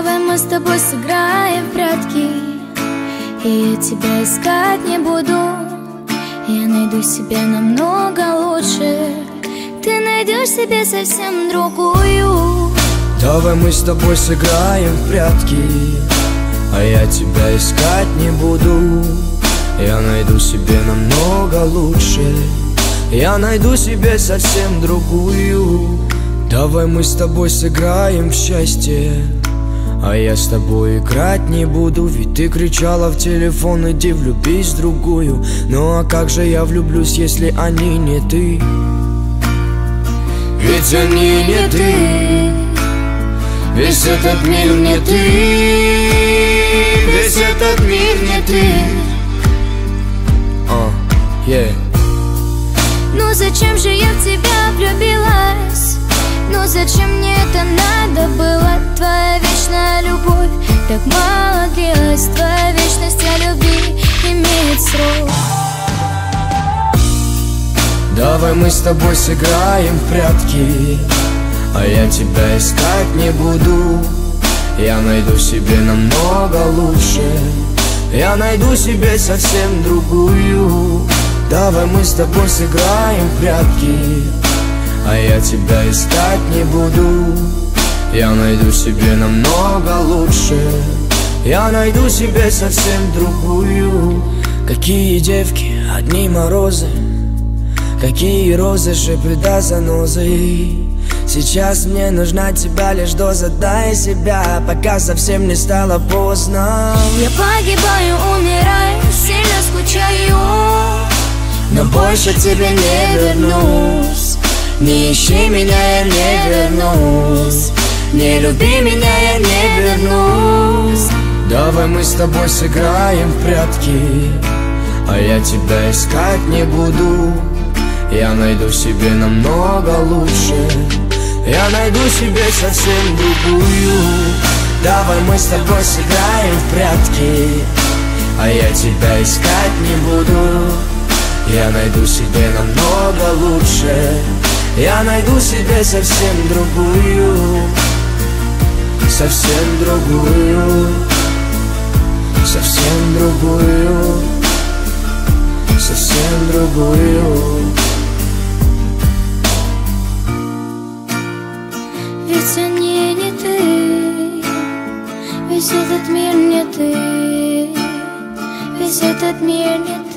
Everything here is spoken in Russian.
Давай мы с тобой сыграем в прятки, и я тебя искать не буду. Я найду себе намного лучше, ты найдешь себе совсем другую. Давай мы с тобой сыграем в прятки, а я тебя искать не буду. Я найду себе намного лучше, я найду себе совсем другую. Давай мы с тобой сыграем в счастье, а я с тобой играть не буду. Ведь ты кричала в телефон: иди влюбись в другую. Ну а как же я влюблюсь, если они не ты? Ведь они не ты, весь этот мир не ты, весь этот мир не ты. Ну зачем же я в тебя влюбилась? Ну зачем мне это надо было? Твоя вечная любовь так мало длилась. Твоя вечность о любви имеет срок. Давай мы с тобой сыграем в прятки, а я тебя искать не буду. Я найду себе намного лучше, я найду себе совсем другую. Давай мы с тобой сыграем в прятки, а я тебя искать не буду. Я найду себе намного лучше, я найду себе совсем другую. Какие девки, одни морозы, какие розы, шипы да занозы. Сейчас мне нужна тебя лишь доза, дай себя, пока совсем не стало поздно. Я погибаю, умираю, сильно скучаю, но больше к тебе не вернусь. Не ищи меня, я не вернусь. Не люби меня, я не вернусь. Давай мы с тобой сыграем в прятки, а я тебя искать не буду. Я найду себе намного лучше, я найду себе совсем другую. Давай мы с тобой сыграем в прятки, а я тебя искать не буду. Я найду себе намного лучше, я найду себе совсем другую. Совсем другую, совсем другую, совсем другую. Ведь они не ты, весь этот мир не ты, весь этот мир не ты.